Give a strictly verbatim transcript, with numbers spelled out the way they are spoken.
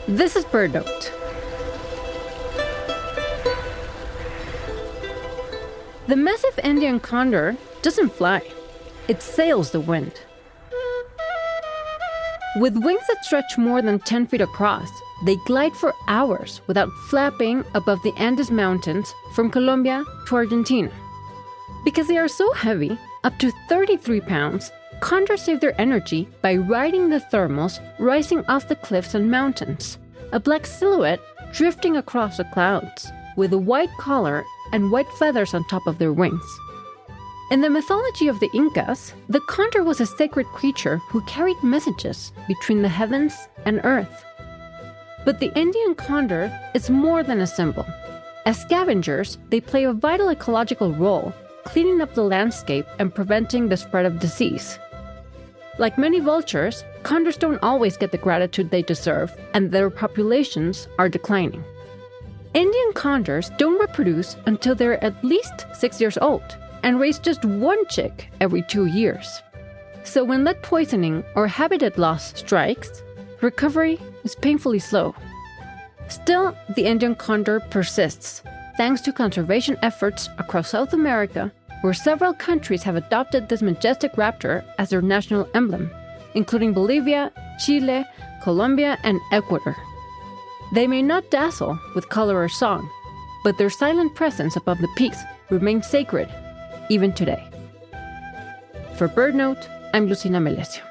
This is Bird Note. The massive Andean condor doesn't fly. It sails the wind. With wings that stretch more than ten feet across, they glide for hours without flapping above the Andes Mountains from Colombia to Argentina. Because they are so heavy, up to thirty-three pounds, condors save their energy by riding the thermals rising off the cliffs and mountains, a black silhouette drifting across the clouds, with a white collar and white feathers on top of their wings. In the mythology of the Incas, the condor was a sacred creature who carried messages between the heavens and earth. But the Andean condor is more than a symbol. As scavengers, they play a vital ecological role, cleaning up the landscape and preventing the spread of disease. Like many vultures, condors don't always get the gratitude they deserve, and their populations are declining. Andean condors don't reproduce until they're at least six years old, and raise just one chick every two years. So when lead poisoning or habitat loss strikes, recovery is painfully slow. Still, the Andean condor persists, thanks to conservation efforts across South America, where several countries have adopted this majestic raptor as their national emblem, including Bolivia, Chile, Colombia, and Ecuador. They may not dazzle with color or song, but their silent presence above the peaks remains sacred even today. For Bird Note, I'm Lucina Melesio.